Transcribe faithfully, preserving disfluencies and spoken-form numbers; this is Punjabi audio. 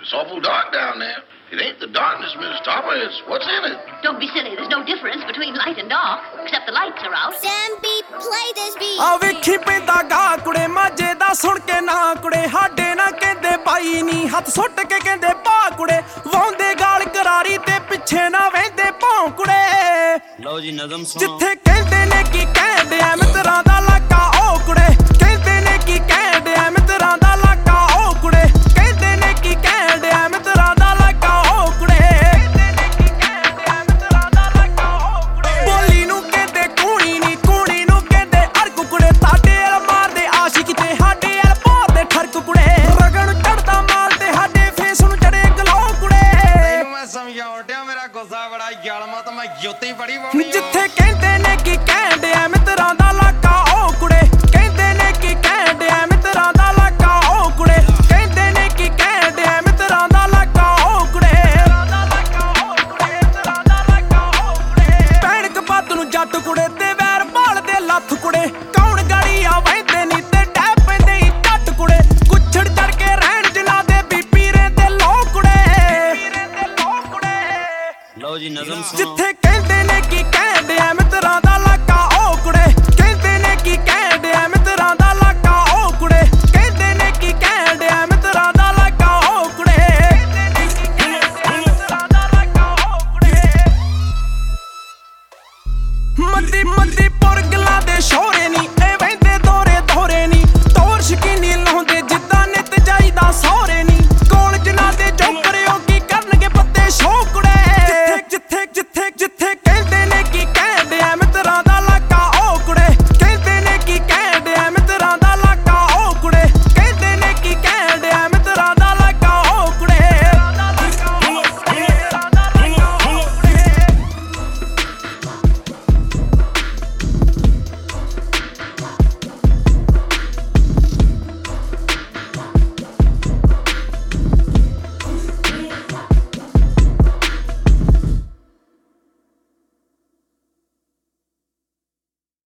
It's awful dark down there. It ain't the darkness, Miss Topper. It's what's in it. Don't be silly. There's no difference between light and dark, except the lights are out. Sam beat, play this beat. ਆ ਵੇਖੀ ਪੈਂਦਾ ਗਾ ਕੁੜੇ ਮਾਝੇ ਦਾ ਸੁਣ ਕੇ ਨਾ ਕੁੜੇ ਸਾਡੇ ਨਾ ਕਹਿੰਦੇ ਬਾਈ ਨੀ ਹੱਥ ਸੁੱਟ ਕੇ ਕਹਿੰਦੇ ਪਾ ਕੁੜੇ ਵਾਉਂਦੇ ਗਾਲ ਕਰਾਰੀ ਤੇ ਪਿੱਛੇ ਨਾ ਵਹਿੰਦੇ ਭੌਂ ਕੁੜੇ ਲਓ ਜੀ ਨਜ਼ਮ ਸੁਣੋ ਜਿੱਥੇ ਕਹਿੰਦੇ ਨੇ ਕੀ ਕਹਿੰਦੇ ਐ ਮਿੱਤਰਾਂ ਦਾ ਲਾਕਾ ਉਹ ਕੁੜੇ ਕਹਿੰਦੇ ਨੇ ਕੀ ਕਹਿੰਦੇ ਐ ਮਿੱਤਰਾਂ ਦਾ ਲਾਕਾ ਉਹ ਕੁੜੇ ਕਹਿੰਦੇ ਨੇ ਕੀ ਕਹਿੰਦੇ ਐ ਮਿੱਤਰਾਂ ਦਾ ਲਾਕਾ ਉਹ ਕੁੜੇ ਕਹਿੰਦੇ ਨੇ ਕੀ ਕਹਿੰਦੇ ਐ ਮਿੱਤਰਾਂ ਦਾ ਲਾਕਾ ਉਹ ਕੁੜੇ ਬੋਲੀ ਨੂੰ ਕਹਿੰਦੇ ਕੂਣੀ ਨੀ ਕੂਣੀ ਨੂੰ ਕਹਿੰਦੇ ਅਰਕ ਕੁੜੇ ਤਾਡੇ ਵਾਲ ਮਾਰਦੇ ਆਸ਼ਿਕ ਤੇ ਸਾਡੇ ਵਾਲ ਪਾਉਂਦੇ ਠਰਕ ਕੁੜੇ ਰਗਣ ਚੜਦਾ ਮਾਲ ਤੇ ਸਾਡੇ ਫੇਸ ਨੂੰ ਚੜੇ ਗਲੋ ਕੁੜੇ ਤੈਨੂੰ ਮੈਂ ਸਮਝਾਉਣ ਡਿਆ ਮੇਰਾ ਗੁੱਸਾ ਬੜਾ ਯਾਲਮਾ ਤਾਂ ਮੈਂ ਜੁੱਤੀ ਬੜੀ ਪਾਉਣੀ ਜਿੱਥੇ ਕਹਿੰਦੇ ਨੇ ਕੀ ਕਹਿੰਦੇ ਐ ਮਿੱਤਰਾਂ ਦਾ ਲਾਕਾ ਉਹ ਕੁੜੇ ਕਹਿੰਦੇ ਨੇ ਕੀ ਕਹਿੰਦੇ ਐ ਮਿੱਤਰਾਂ ਦਾ ਲਾਕਾ ਉਹ ਕੁੜੇ ਕਹਿੰਦੇ ਨੇ ਕੀ ਕਹਿੰਦੇ ਐ ਮਿੱਤਰਾਂ ਦਾ ਲਾਕਾ ਉਹ ਕੁੜੇ ਭੈਣ ਕਪੱਤ ਨੂੰ ਜੱਟ ਕੁੜੇ ਤੇ ਵੈਰ ਭਾਲਦੇ ਲੱਥ ਕੁੜੇ ਕੌਣ ਗਾੜੀ ਆ ਵਹਿੰਦੇ ਨੀ ਤੇ ਟੈ ਪੈਂਦੇ ਈ ਝੱਟ ਕੁੜੇ ਕੁੱਛੜ ਚੜ ਕੇ ਰਹਿਣ ਜਿਨ੍ਹਾਂ ਦੇ ਬੀਬੀ ਰਹਿੰਦੇ ਲੋ ਕੁੜੇ ਲਓ ਜੀ ਨਜ਼ਮ ਸੁਣੋ ਜਿੱਥੇ